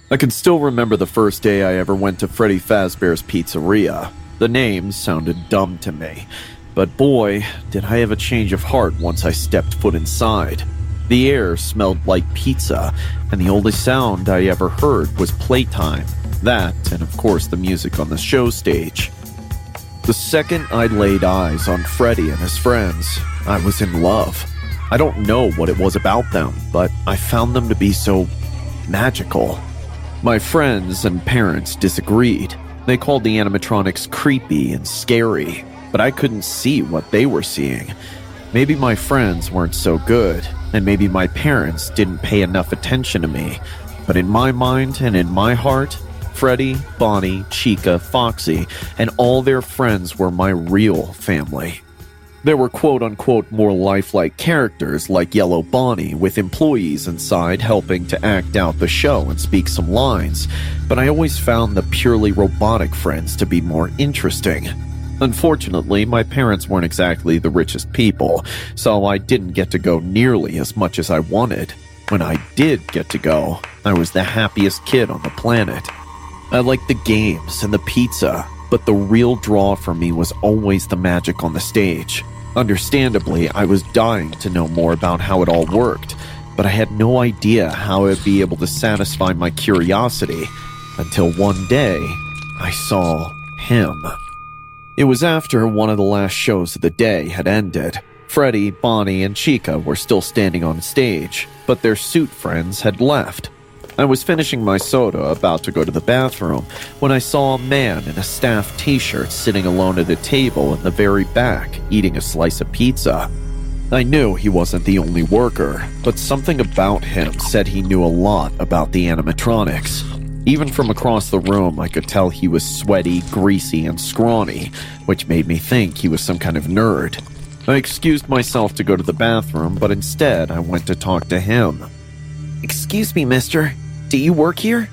I can still remember the first day I ever went to Freddy Fazbear's Pizzeria. The name sounded dumb to me, but boy, did I have a change of heart once I stepped foot inside. The air smelled like pizza, and the only sound I ever heard was playtime. That, and of course the music on the show stage. The second I laid eyes on Freddy and his friends, I was in love. I don't know what it was about them, but I found them to be so magical. My friends and parents disagreed. They called the animatronics creepy and scary, but I couldn't see what they were seeing. Maybe my friends weren't so good, and maybe my parents didn't pay enough attention to me. But in my mind and in my heart, Freddy, Bonnie, Chica, Foxy, and all their friends were my real family. There were quote-unquote more lifelike characters like Yellow Bonnie with employees inside helping to act out the show and speak some lines, but I always found the purely robotic friends to be more interesting. Unfortunately, my parents weren't exactly the richest people, so I didn't get to go nearly as much as I wanted. When I did get to go, I was the happiest kid on the planet. I liked the games and the pizza, but the real draw for me was always the magic on the stage. Understandably, I was dying to know more about how it all worked, but I had no idea how I'd be able to satisfy my curiosity until one day I saw him. It was after one of the last shows of the day had ended. Freddy, Bonnie, and Chica were still standing on stage, but their suit friends had left. I was finishing my soda, about to go to the bathroom, when I saw a man in a staff t-shirt sitting alone at a table in the very back, eating a slice of pizza. I knew he wasn't the only worker, but something about him said he knew a lot about the animatronics. Even from across the room, I could tell he was sweaty, greasy, and scrawny, which made me think he was some kind of nerd. I excused myself to go to the bathroom, but instead I went to talk to him. "Excuse me, mister. Do you work here?"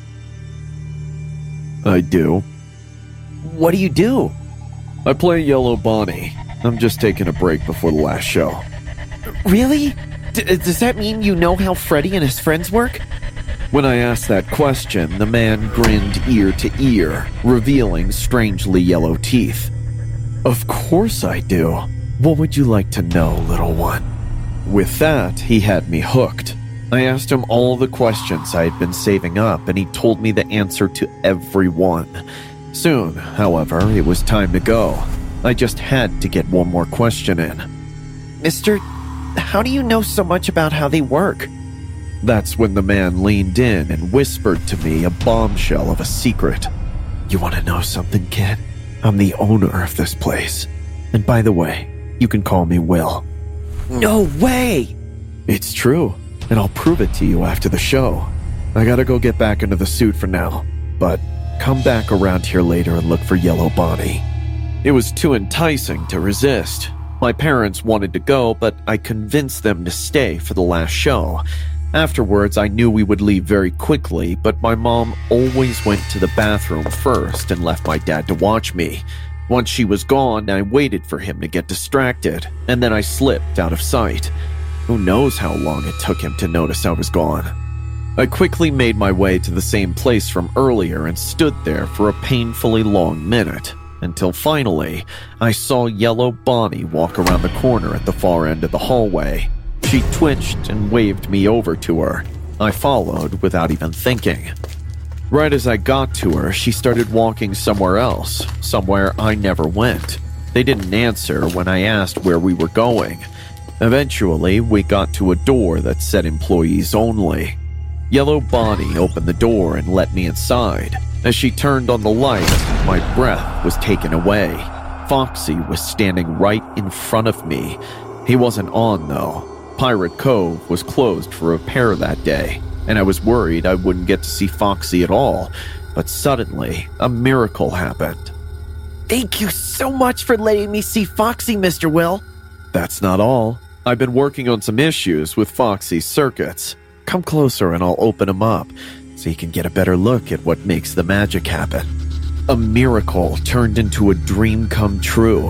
"I do." "What do you do?" "I play Yellow Bonnie. I'm just taking a break before the last show." "Really? Does that mean you know how Freddy and his friends work?" When I asked that question, the man grinned ear to ear, revealing strangely yellow teeth. "Of course I do. What would you like to know, little one?" With that, he had me hooked. I asked him all the questions I had been saving up, and he told me the answer to every one. Soon, however, it was time to go. I just had to get one more question in. "Mister, how do you know so much about how they work?" That's when the man leaned in and whispered to me a bombshell of a secret. "You want to know something, kid? I'm the owner of this place. And by the way, you can call me Will." "No way!" "It's true. And I'll prove it to you after the show. I gotta go get back into the suit for now, but come back around here later and look for Yellow Bonnie." It was too enticing to resist. My parents wanted to go, but I convinced them to stay for the last show. Afterwards, I knew we would leave very quickly, but my mom always went to the bathroom first and left my dad to watch me. Once she was gone, I waited for him to get distracted, and then I slipped out of sight. Who knows how long it took him to notice I was gone. I quickly made my way to the same place from earlier and stood there for a painfully long minute, until finally, I saw Yellow Bonnie walk around the corner at the far end of the hallway. She twitched and waved me over to her. I followed without even thinking. Right as I got to her, she started walking somewhere else, somewhere I never went. They didn't answer when I asked where we were going. Eventually, we got to a door that said employees only. Yellow Bonnie opened the door and let me inside. As she turned on the light, my breath was taken away. Foxy was standing right in front of me. He wasn't on, though. Pirate Cove was closed for repair that day, and I was worried I wouldn't get to see Foxy at all. But suddenly, a miracle happened. "Thank you so much for letting me see Foxy, Mr. Will." "That's not all. I've been working on some issues with Foxy's circuits. Come closer and I'll open them up so you can get a better look at what makes the magic happen." A miracle turned into a dream come true.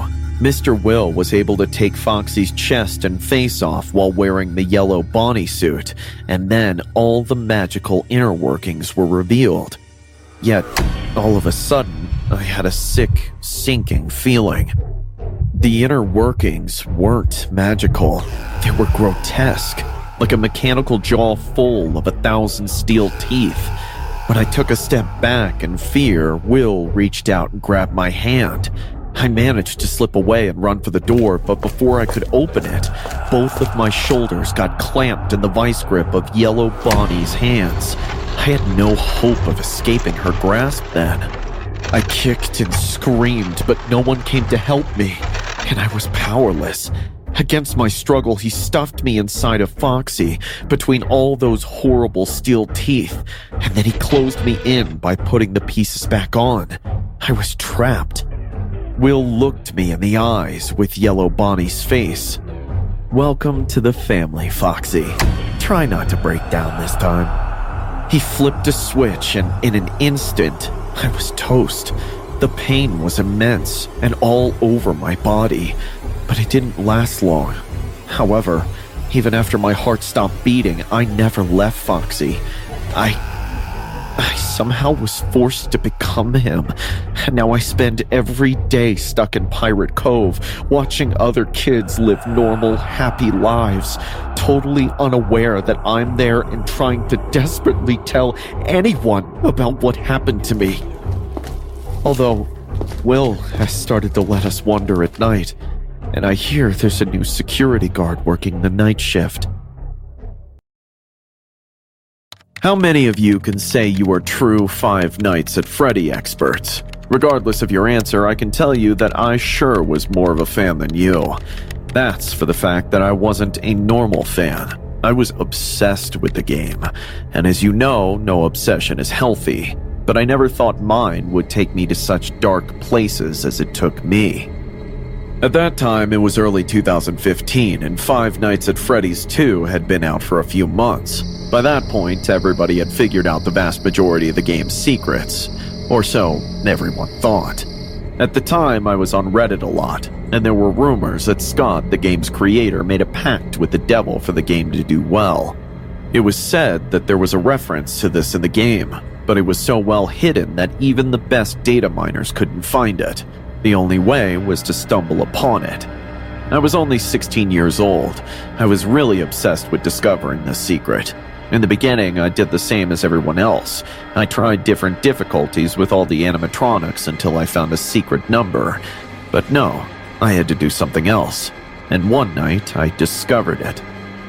Mr. Will was able to take Foxy's chest and face off while wearing the yellow Bonnie suit, and then all the magical inner workings were revealed. Yet, all of a sudden, I had a sick, sinking feeling. The inner workings weren't magical. They were grotesque, like a mechanical jaw full of 1,000 steel teeth. When I took a step back in fear, Will reached out and grabbed my hand. I managed to slip away and run for the door, but before I could open it, both of my shoulders got clamped in the vice grip of Yellow Bonnie's hands. I had no hope of escaping her grasp then. I kicked and screamed, but no one came to help me, and I was powerless. Against my struggle, he stuffed me inside of Foxy, between all those horrible steel teeth, and then he closed me in by putting the pieces back on. I was trapped. Will looked me in the eyes with Yellow Bonnie's face. "Welcome to the family, Foxy. Try not to break down this time." He flipped a switch, and in an instant, I was toast. The pain was immense and all over my body, but it didn't last long. However, even after my heart stopped beating, I never left Foxy. I somehow was forced to become him, and now I spend every day stuck in Pirate Cove, watching other kids live normal, happy lives, totally unaware that I'm there and trying to desperately tell anyone about what happened to me. Although, Will has started to let us wander at night, and I hear there's a new security guard working the night shift. How many of you can say you are true Five Nights at Freddy experts? Regardless of your answer, I can tell you that I sure was more of a fan than you. That's for the fact that I wasn't a normal fan. I was obsessed with the game, and as you know, no obsession is healthy, but I never thought mine would take me to such dark places as it took me. At that time, it was early 2015, and Five Nights at Freddy's 2 had been out for a few months. By that point, everybody had figured out the vast majority of the game's secrets, or so everyone thought. At the time, I was on Reddit a lot, and there were rumors that Scott, the game's creator, made a pact with the devil for the game to do well. It was said that there was a reference to this in the game, but it was so well hidden that even the best data miners couldn't find it. The only way was to stumble upon it. I was only 16 years old. I was really obsessed with discovering this secret. In the beginning, I did the same as everyone else. I tried different difficulties with all the animatronics until I found a secret number. But no, I had to do something else. And one night, I discovered it.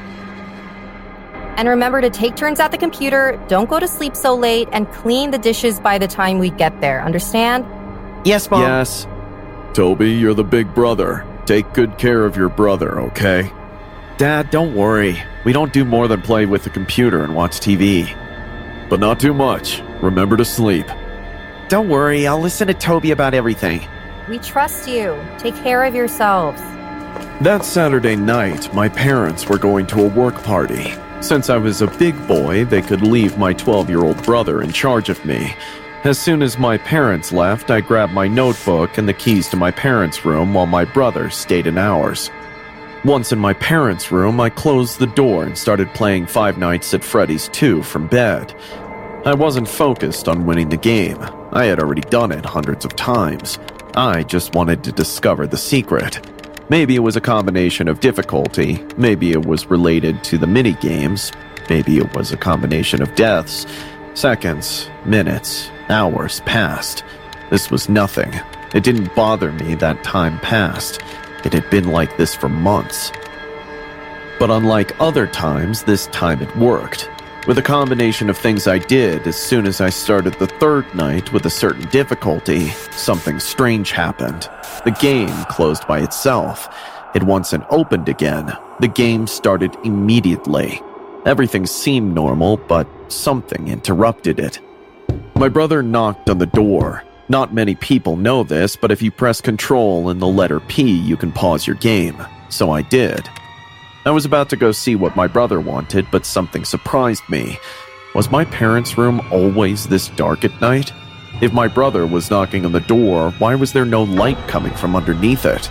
And remember to take turns at the computer, don't go to sleep so late, and clean the dishes by the time we get there. Understand? Yes, Mom. Yes. Toby, you're the big brother. Take good care of your brother, okay? Dad, don't worry. We don't do more than play with the computer and watch TV. But not too much. Remember to sleep. Don't worry, I'll listen to Toby about everything. We trust you. Take care of yourselves. That Saturday night, my parents were going to a work party. Since I was a big boy, they could leave my 12-year-old brother in charge of me. As soon as my parents left, I grabbed my notebook and the keys to my parents' room while my brother stayed in ours. Once in my parents' room, I closed the door and started playing Five Nights at Freddy's 2 from bed. I wasn't focused on winning the game. I had already done it hundreds of times. I just wanted to discover the secret. Maybe it was a combination of difficulty, maybe it was related to the mini-games, maybe it was a combination of deaths. Seconds, minutes, hours passed. This was nothing. It didn't bother me that time passed. It had been like this for months. But unlike other times, this time it worked. With a combination of things I did, as soon as I started the third night with a certain difficulty, something strange happened. The game closed by itself. It once it opened again, the game started immediately. Everything seemed normal, but something interrupted it. My brother knocked on the door. Not many people know this, but if you press Control and the letter P, you can pause your game. So I did. I was about to go see what my brother wanted, but something surprised me. Was my parents' room always this dark at night? If my brother was knocking on the door, why was there no light coming from underneath it?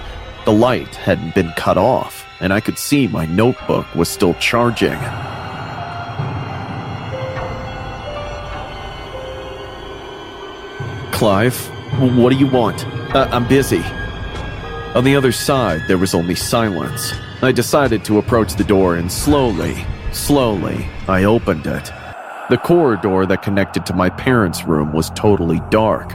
The light hadn't been cut off, and I could see my notebook was still charging. Clive, what do you want? I'm busy. On the other side, there was only silence. I decided to approach the door and slowly, I opened it. The corridor that connected to my parents' room was totally dark.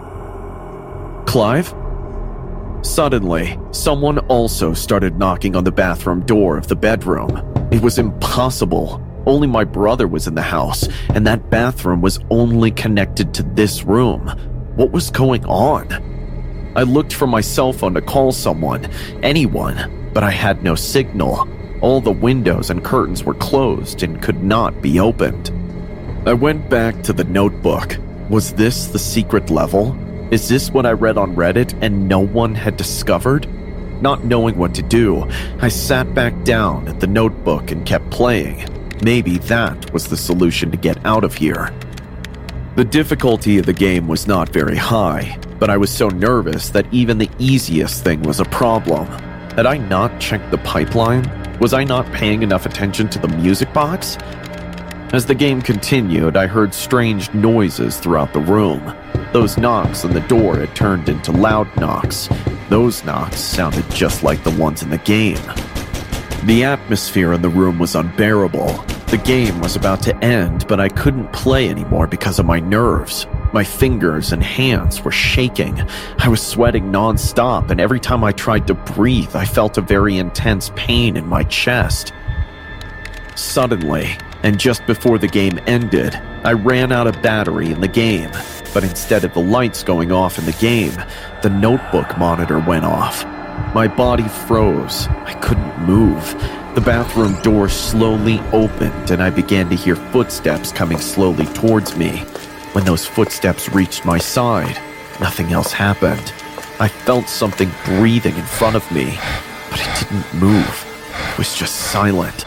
Clive? Suddenly, someone also started knocking on the bathroom door of the bedroom. It was impossible. Only my brother was in the house, and that bathroom was only connected to this room. What was going on? I looked for my cell phone to call someone, anyone, but I had no signal. All the windows and curtains were closed and could not be opened. I went back to the notebook. Was this the secret level? Is this what I read on Reddit and no one had discovered? Not knowing what to do, I sat back down at the notebook and kept playing. Maybe that was the solution to get out of here. The difficulty of the game was not very high, but I was so nervous that even the easiest thing was a problem. Had I not checked the pipeline? Was I not paying enough attention to the music box? As the game continued, I heard strange noises throughout the room. Those knocks on the door had turned into loud knocks. Those knocks sounded just like the ones in the game. The atmosphere in the room was unbearable. The game was about to end, but I couldn't play anymore because of my nerves. My fingers and hands were shaking. I was sweating non-stop, and every time I tried to breathe, I felt a very intense pain in my chest. Suddenly, and just before the game ended, I ran out of battery in the game. But instead of the lights going off in the game, the notebook monitor went off. My body froze. I couldn't move. The bathroom door slowly opened, and I began to hear footsteps coming slowly towards me. When those footsteps reached my side, nothing else happened. I felt something breathing in front of me, but it didn't move. It was just silent.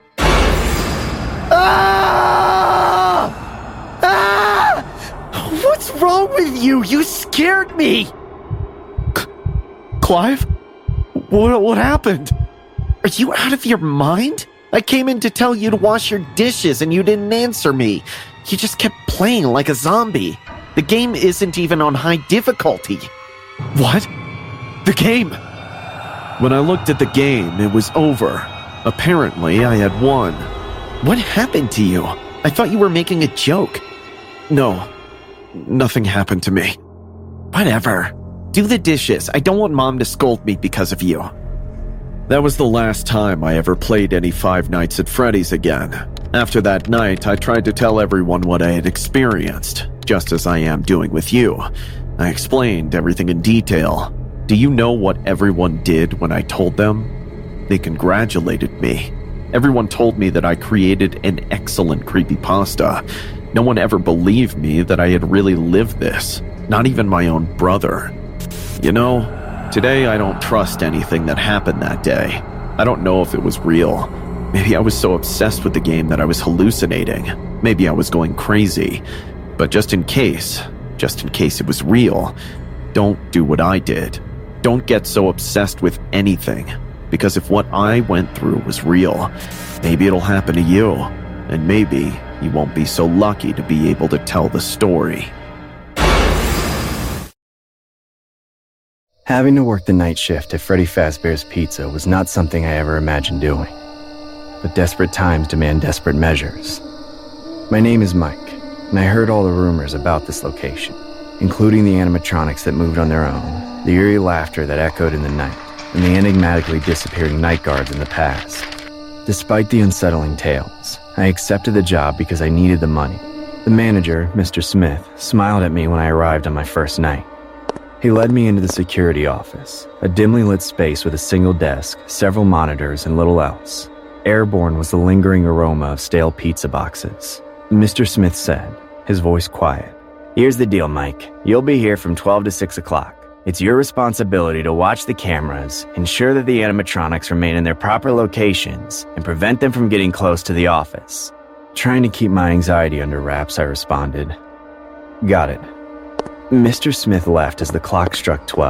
Ah! Ah! What's wrong with you? You scared me! Clive? What happened? Are you out of your mind? I came in to tell you to wash your dishes and you didn't answer me. You just kept playing like a zombie. The game isn't even on high difficulty. What? The game? When I looked at the game, it was over. Apparently, I had won. What happened to you? I thought you were making a joke. No, nothing happened to me. Whatever. Do the dishes. I don't want Mom to scold me because of you. That was the last time I ever played any Five Nights at Freddy's again. After that night, I tried to tell everyone what I had experienced, just as I am doing with you. I explained everything in detail. Do you know what everyone did when I told them? They congratulated me. Everyone told me that I created an excellent creepypasta. No one ever believed me that I had really lived this, not even my own brother. You know, today I don't trust anything that happened that day. I don't know if it was real. Maybe I was so obsessed with the game that I was hallucinating. Maybe I was going crazy. But just in case it was real, don't do what I did. Don't get so obsessed with anything. Because if what I went through was real, maybe it'll happen to you. And maybe you won't be so lucky to be able to tell the story. Having to work the night shift at Freddy Fazbear's Pizza was not something I ever imagined doing. But desperate times demand desperate measures. My name is Mike, and I heard all the rumors about this location, including the animatronics that moved on their own, the eerie laughter that echoed in the night, and the enigmatically disappearing night guards in the past. Despite the unsettling tales, I accepted the job because I needed the money. The manager, Mr. Smith, smiled at me when I arrived on my first night. He led me into the security office, a dimly lit space with a single desk, several monitors, and little else. Airborne was the lingering aroma of stale pizza boxes. Mr. Smith said, his voice quiet, "Here's the deal, Mike. You'll be here from 12 to 6 o'clock. It's your responsibility to watch the cameras, ensure that the animatronics remain in their proper locations, and prevent them from getting close to the office." Trying to keep my anxiety under wraps, I responded, "Got it." Mr. Smith left as the clock struck 12.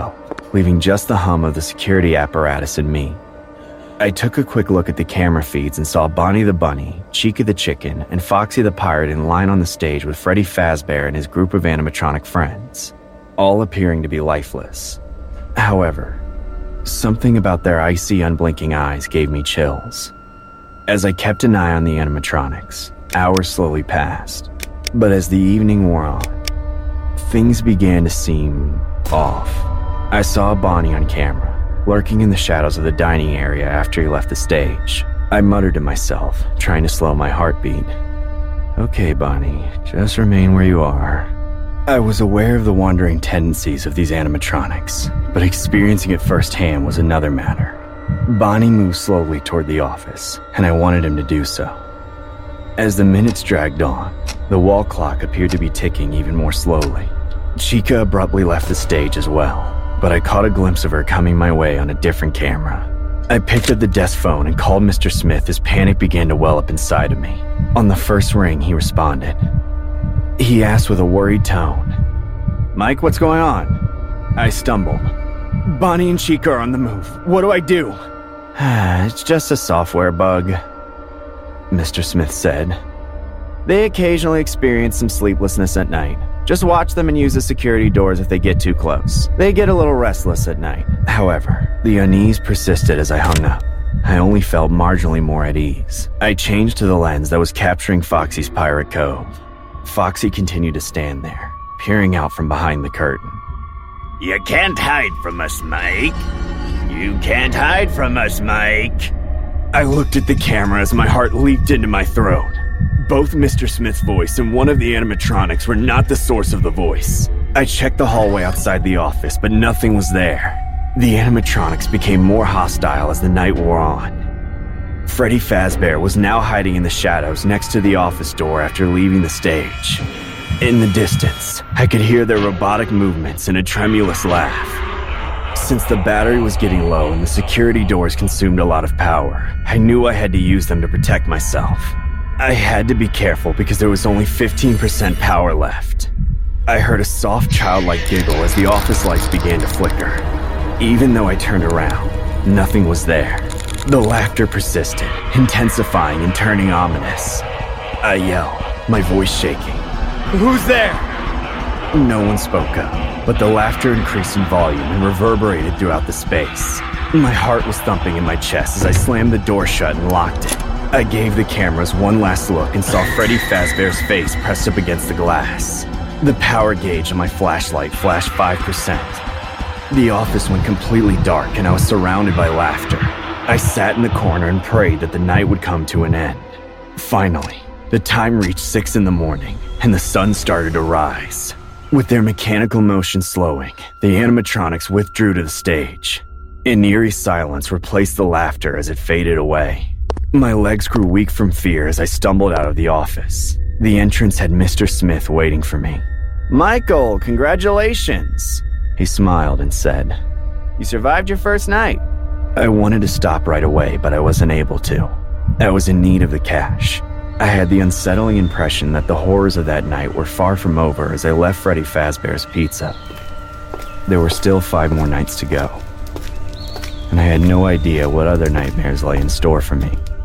leaving just the hum of the security apparatus and me. I took a quick look at the camera feeds and saw Bonnie the Bunny, Chica the Chicken, and Foxy the Pirate in line on the stage with Freddy Fazbear and his group of animatronic friends, all appearing to be lifeless. However, something about their icy, unblinking eyes gave me chills. As I kept an eye on the animatronics, hours slowly passed, but as the evening wore on, things began to seem off. I saw Bonnie on camera, lurking in the shadows of the dining area after he left the stage. I muttered to myself, trying to slow my heartbeat. Okay, Bonnie, just remain where you are. I was aware of the wandering tendencies of these animatronics, but experiencing it firsthand was another matter. Bonnie moved slowly toward the office, and I wanted him to do so. As the minutes dragged on, the wall clock appeared to be ticking even more slowly. Chica abruptly left the stage as well, but I caught a glimpse of her coming my way on a different camera. I picked up the desk phone and called Mr. Smith as panic began to well up inside of me. On the first ring, he responded. He asked with a worried tone, "Mike, what's going on?" I stumbled. "Bonnie and Chica are on the move. What do I do?" "It's just a software bug," Mr. Smith said. "They occasionally experience some sleeplessness at night. Just watch them and use the security doors if they get too close. They get a little restless at night." However, the unease persisted as I hung up. I only felt marginally more at ease. I changed to the lens that was capturing Foxy's Pirate Cove. Foxy continued to stand there, peering out from behind the curtain. "You can't hide from us, Mike. You can't hide from us, Mike." I looked at the camera as my heart leaped into my throat. Both Mr. Smith's voice and one of the animatronics were not the source of the voice. I checked the hallway outside the office, but nothing was there. The animatronics became more hostile as the night wore on. Freddy Fazbear was now hiding in the shadows next to the office door after leaving the stage. In the distance, I could hear their robotic movements and a tremulous laugh. Since the battery was getting low and the security doors consumed a lot of power, I knew I had to use them to protect myself. I had to be careful because there was only 15% power left. I heard a soft childlike giggle as the office lights began to flicker. Even though I turned around, nothing was there. The laughter persisted, intensifying and turning ominous. I yelled, my voice shaking. "Who's there?" No one spoke up, but the laughter increased in volume and reverberated throughout the space. My heart was thumping in my chest as I slammed the door shut and locked it. I gave the cameras one last look and saw Freddy Fazbear's face pressed up against the glass. The power gauge on my flashlight flashed 5%. The office went completely dark and I was surrounded by laughter. I sat in the corner and prayed that the night would come to an end. Finally, the time reached 6 in the morning and the sun started to rise. With their mechanical motion slowing, the animatronics withdrew to the stage. An eerie silence replaced the laughter as it faded away. My legs grew weak from fear as I stumbled out of the office. The entrance had Mr. Smith waiting for me. "Michael, congratulations!" He smiled and said, "You survived your first night." I wanted to stop right away, but I wasn't able to. I was in need of the cash. I had the unsettling impression that the horrors of that night were far from over as I left Freddy Fazbear's Pizza. There were still 5 more nights to go, and I had no idea what other nightmares lay in store for me.